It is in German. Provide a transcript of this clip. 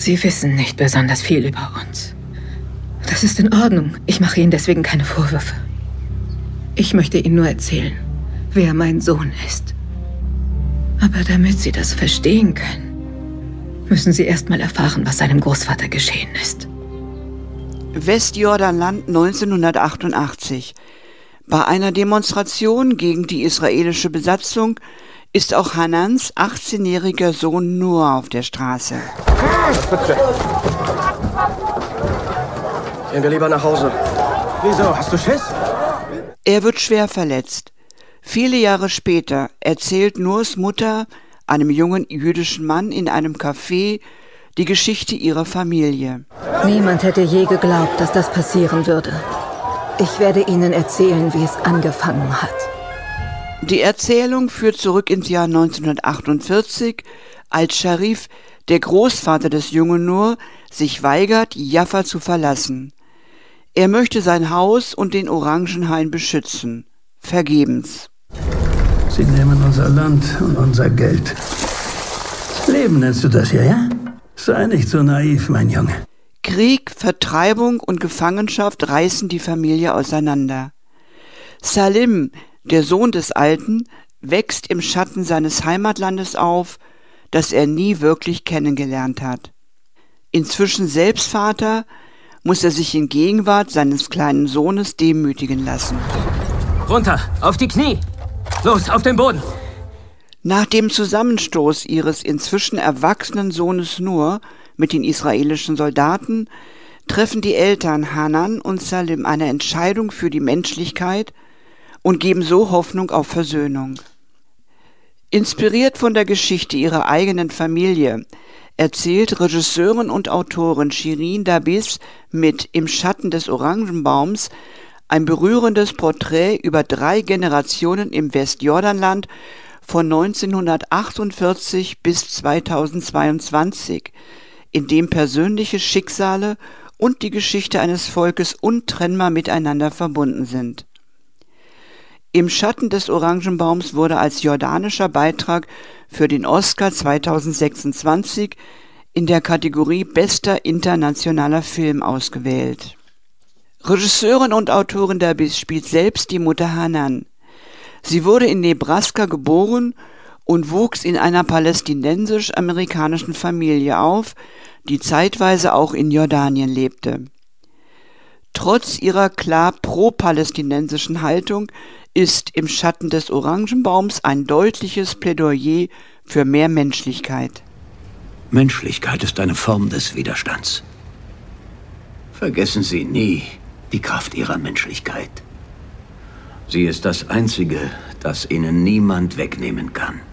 Sie wissen nicht besonders viel über uns. Das ist in Ordnung. Ich mache Ihnen deswegen keine Vorwürfe. Ich möchte Ihnen nur erzählen, wer mein Sohn ist. Aber damit Sie das verstehen können, müssen Sie erst mal erfahren, was seinem Großvater geschehen ist. Westjordanland 1988. Bei einer Demonstration gegen die israelische Besatzung ist auch Hanans 18-jähriger Sohn Nur auf der Straße. Gehen wir lieber nach Hause. Wieso? Hast du Schiss? Er wird schwer verletzt. Viele Jahre später erzählt Nurs Mutter einem jungen jüdischen Mann in einem Café die Geschichte ihrer Familie. Niemand hätte je geglaubt, dass das passieren würde. Ich werde Ihnen erzählen, wie es angefangen hat. Die Erzählung führt zurück ins Jahr 1948, als Sharif, der Großvater des jungen Nur, sich weigert, Jaffa zu verlassen. Er möchte sein Haus und den Orangenhain beschützen. Vergebens. Sie nehmen unser Land und unser Geld. Leben nennst du das hier, ja? Sei nicht so naiv, mein Junge. Krieg, Vertreibung und Gefangenschaft reißen die Familie auseinander. Salim, der Sohn des Alten, wächst im Schatten seines Heimatlandes auf, das er nie wirklich kennengelernt hat. Inzwischen selbst Vater, muss er sich in Gegenwart seines kleinen Sohnes demütigen lassen. Runter, auf die Knie! Los, auf den Boden! Nach dem Zusammenstoß ihres inzwischen erwachsenen Sohnes Nur mit den israelischen Soldaten treffen die Eltern Hanan und Salim eine Entscheidung für die Menschlichkeit und geben so Hoffnung auf Versöhnung. Inspiriert von der Geschichte ihrer eigenen Familie erzählt Regisseurin und Autorin Shirin Dabbis mit Im Schatten des Orangenbaums ein berührendes Porträt über 3 Generationen im Westjordanland von 1948 bis 2022, in dem persönliche Schicksale und die Geschichte eines Volkes untrennbar miteinander verbunden sind. Im Schatten des Orangenbaums wurde als jordanischer Beitrag für den Oscar 2026 in der Kategorie Bester internationaler Film ausgewählt. Regisseurin und Autorin Dabbis spielt selbst die Mutter Hanan. Sie wurde in Nebraska geboren und wuchs in einer palästinensisch-amerikanischen Familie auf, die zeitweise auch in Jordanien lebte. Trotz ihrer klar pro-palästinensischen Haltung ist Im Schatten des Orangenbaums ein deutliches Plädoyer für mehr Menschlichkeit. Menschlichkeit ist eine Form des Widerstands. Vergessen Sie nie die Kraft Ihrer Menschlichkeit. Sie ist das Einzige, das Ihnen niemand wegnehmen kann.